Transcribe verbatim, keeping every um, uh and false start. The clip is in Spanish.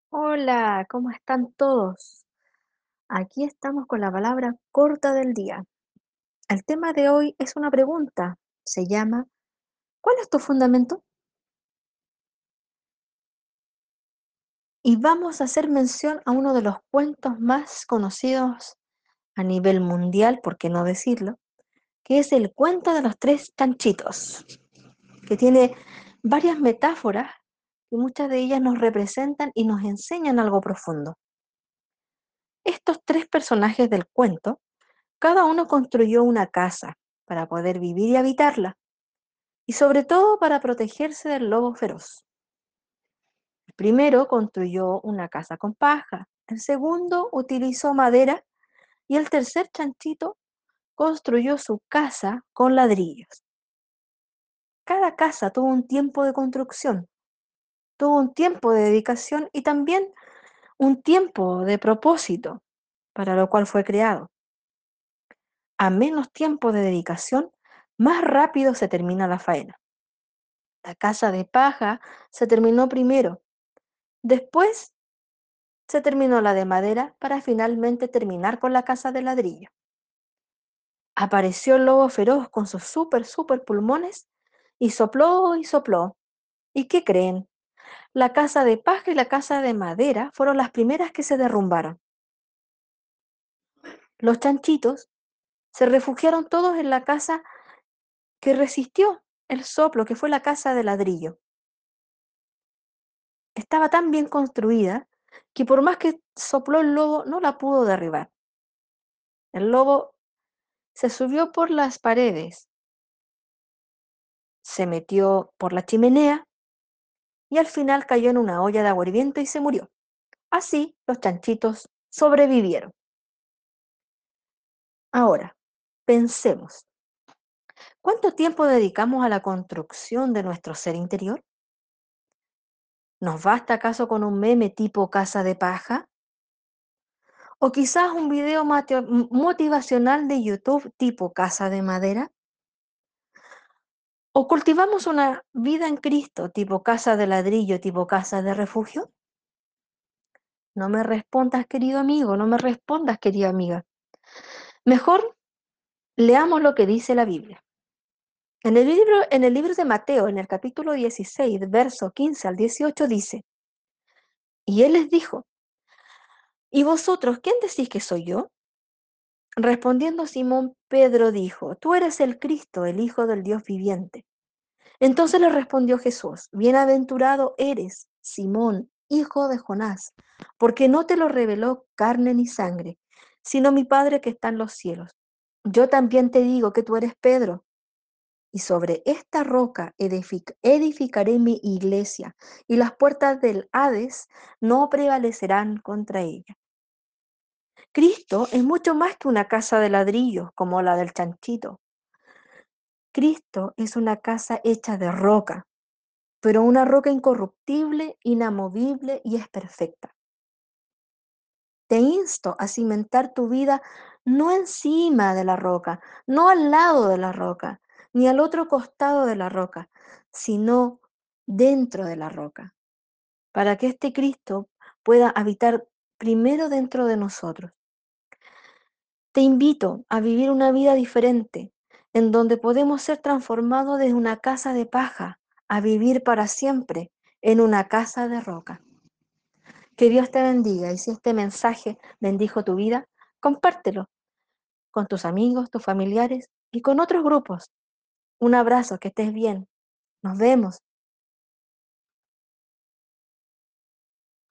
Hola, ¿cómo están todos? Aquí estamos con la palabra corta del día. El tema de hoy es una pregunta. Se llama ¿cuál es tu fundamento? Y vamos a hacer mención a uno de los cuentos más conocidos a nivel mundial, por qué no decirlo, que es el cuento de los tres chanchitos, que tiene varias metáforas y muchas de ellas nos representan y nos enseñan algo profundo. Estos tres personajes del cuento, cada uno construyó una casa para poder vivir y habitarla, y sobre todo para protegerse del lobo feroz. El primero construyó una casa con paja, el segundo utilizó madera y el tercer chanchito construyó su casa con ladrillos. Cada casa tuvo un tiempo de construcción, tuvo un tiempo de dedicación y también un tiempo de propósito para lo cual fue creado. A menos tiempo de dedicación, más rápido se termina la faena. La casa de paja se terminó primero, después se terminó la de madera para finalmente terminar con la casa de ladrillo. Apareció el lobo feroz con sus super, super pulmones y sopló y sopló. ¿Y qué creen? La casa de paja y la casa de madera fueron las primeras que se derrumbaron. Los chanchitos se refugiaron todos en la casa que resistió el soplo, que fue la casa de ladrillo. Estaba tan bien construida que por más que sopló el lobo, no la pudo derribar. El lobo se subió por las paredes, se metió por la chimenea y al final cayó en una olla de agua hirviente y se murió. Así los chanchitos sobrevivieron. Ahora, pensemos, ¿cuánto tiempo dedicamos a la construcción de nuestro ser interior? ¿Nos basta acaso con un meme tipo casa de paja? ¿O quizás un video mate- motivacional de YouTube tipo casa de madera? ¿O cultivamos una vida en Cristo tipo casa de ladrillo, tipo casa de refugio? No me respondas, querido amigo, no me respondas, querida amiga. Mejor leamos lo que dice la Biblia. En el libro, en el libro de Mateo, en el capítulo dieciséis, verso quince al dieciocho, dice, y él les dijo, ¿y vosotros quién decís que soy yo? Respondiendo Simón, Pedro dijo, tú eres el Cristo, el Hijo del Dios viviente. Entonces le respondió Jesús, bienaventurado eres, Simón, hijo de Jonás, porque no te lo reveló carne ni sangre, sino mi Padre que está en los cielos. Yo también te digo que tú eres Pedro, y sobre esta roca edific- edificaré mi iglesia, y las puertas del Hades no prevalecerán contra ella. Cristo es mucho más que una casa de ladrillos como la del chanchito. Cristo es una casa hecha de roca, pero una roca incorruptible, inamovible y es perfecta. Te insto a cimentar tu vida no encima de la roca, no al lado de la roca, ni al otro costado de la roca, sino dentro de la roca, para que este Cristo pueda habitar primero dentro de nosotros. Te invito a vivir una vida diferente, en donde podemos ser transformados desde una casa de paja a vivir para siempre en una casa de roca. Que Dios te bendiga y si este mensaje bendijo tu vida, compártelo con tus amigos, tus familiares y con otros grupos. Un abrazo, que estés bien. Nos vemos.